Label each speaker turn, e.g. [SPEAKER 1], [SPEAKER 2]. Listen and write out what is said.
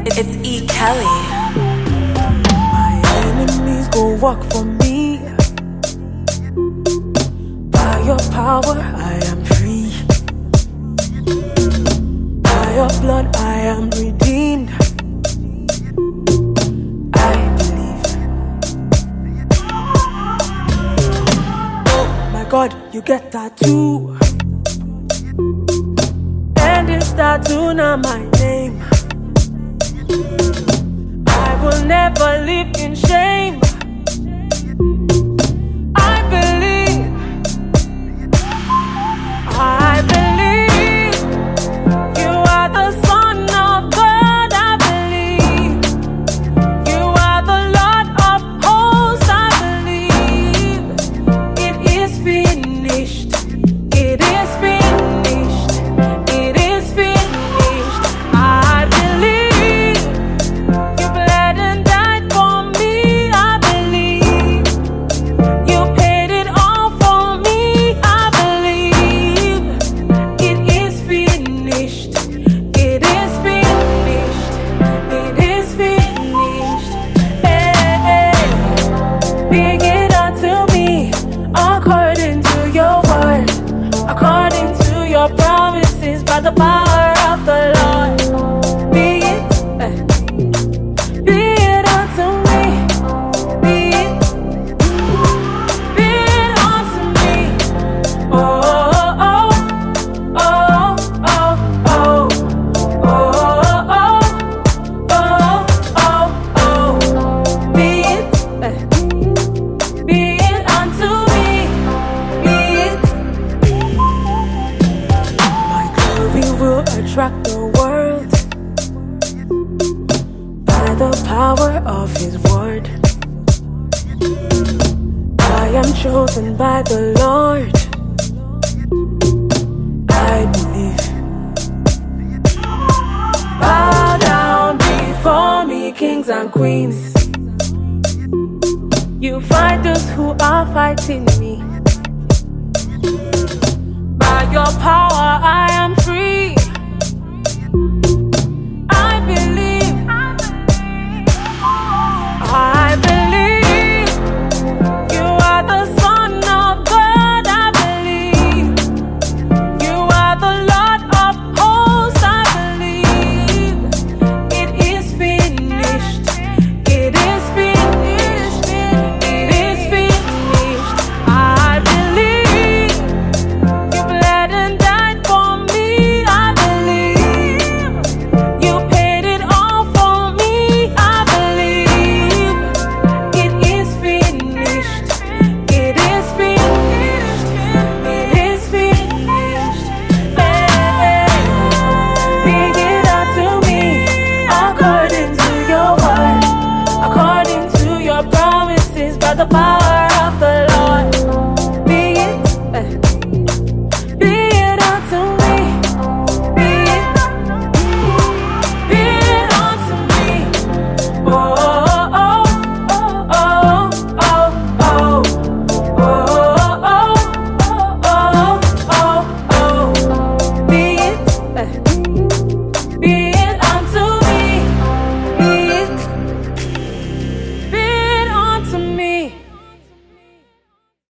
[SPEAKER 1] It's E. Kelly.
[SPEAKER 2] My enemies go work for me. By your power, I am free. By your blood, I am redeemed. I believe. Oh my God, you get that too. And this tattoo now my name. I will never live in shame. I believe. I believe you are the Son of God. I believe you are the Lord of hosts. I believe it is finished. It is finished. It is finished. I believe you bled and died for me. I believe you paid it all for me. I believe it is finished. It is finished. It is finished. Hey, be it unto me according to your word, according to your promises, by the power of the Lord. Be it unto me. Be it unto me. Oh, oh, oh, oh, oh, oh, oh, oh, oh. Be it unto me. My glory will attract the world by the power of His word. I am chosen by the Lord. I believe. Bow down before me, kings and queens. You fight those who are fighting me. By your power, I am free.